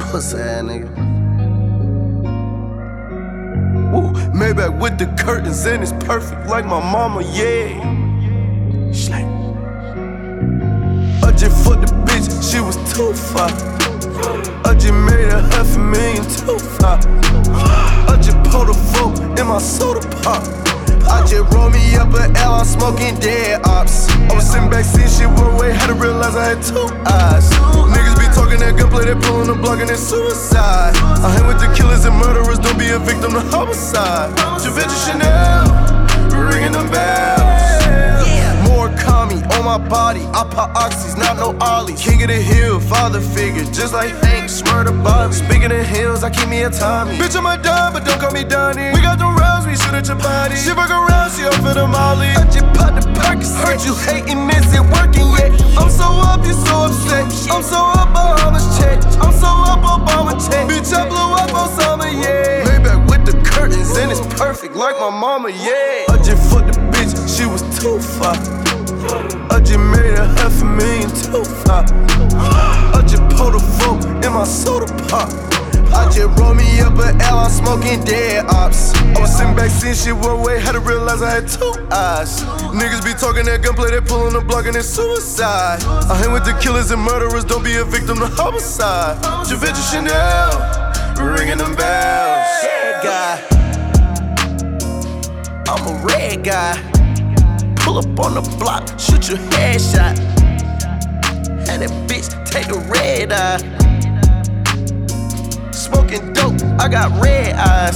Pussy ass nigga. Woo, Maybach with the curtains and it's perfect like my mama, yeah. Slay. I just fucked the bitch, she was too far. I just made $500,000 too far. I just pulled a fork in my soda pop. I just rolled me up an L, I'm smoking dead ops. I was sitting back seeing shit one way, had to realize I had two eyes. Niggas be talking that gunplay, they pulling the block and it's suicide. I hang with the killers and murderers, don't be a victim to homicide. Givenchy Chanel, ringing them bells. More Kami on my body, I pop oxys, not no ollies. King of the hill, father figure, just like Hank, Smurder Bobby. Speaking of hills, I keep me a Tommy. Bitch, I'm a dime, but don't call me Donnie. We got the rounds, we shoot at your body. She fuck around, she up for the molly. I just pop the Percocet. Heard you hating, this ain't working yet. I'm so up, you so upset. I'm so up, Bahamas check. I'm so up, Obama check. Bitch, I blew up on summer, yeah. Maybach with the curtains, and it's perfect like my mama, yeah. I just fucked the bitch, she was too far. I just made $500,000 too far. I just pulled a fork in my soda pop. I just rolled me up an L, I'm smoking dead ops. I was sitting back seeing shit one way, had to realize I had two eyes. Niggas be talking that gunplay, they pulling the block and it's suicide. I hang with the killers and murderers, don't be a victim to homicide. Givenchy Chanel, ringing them bells. Red guy, I'm a red guy. Pull up on the block, shoot your headshot. And that bitch take the red eye. Smoking dope, I got red eyes.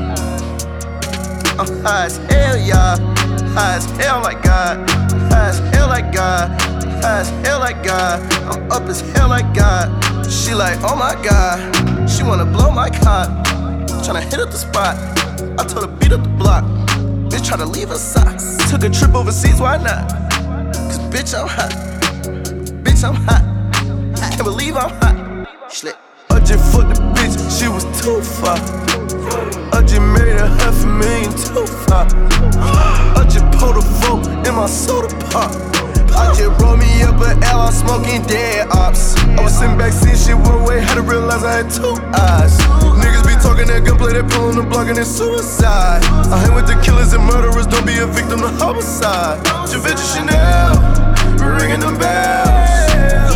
I'm high as hell, y'all. High as hell like God. High as hell like God. High as hell like God. I'm up as hell like God. She like, oh my God. She wanna blow my car. Tryna hit up the spot. I told her beat up the block. Bitch try to leave her socks. Took a trip overseas, why not? Cause bitch, I'm hot. Bitch, I'm hot. Can't believe I'm hot. Schlick. I just fucked the bitch, she was too far. I just made $500,000 too far. I just pulled a fork in my soda pop. I just rolled me up an L, I'm smoking dead ops. I was sitting back seeing shit one way, had to realize I had two eyes. Niggas be talking that gunplay, they pulling the block and it's suicide. I hang with the killers and murderers, don't be a victim to homicide. Givenchy Chanel, ringing them bells.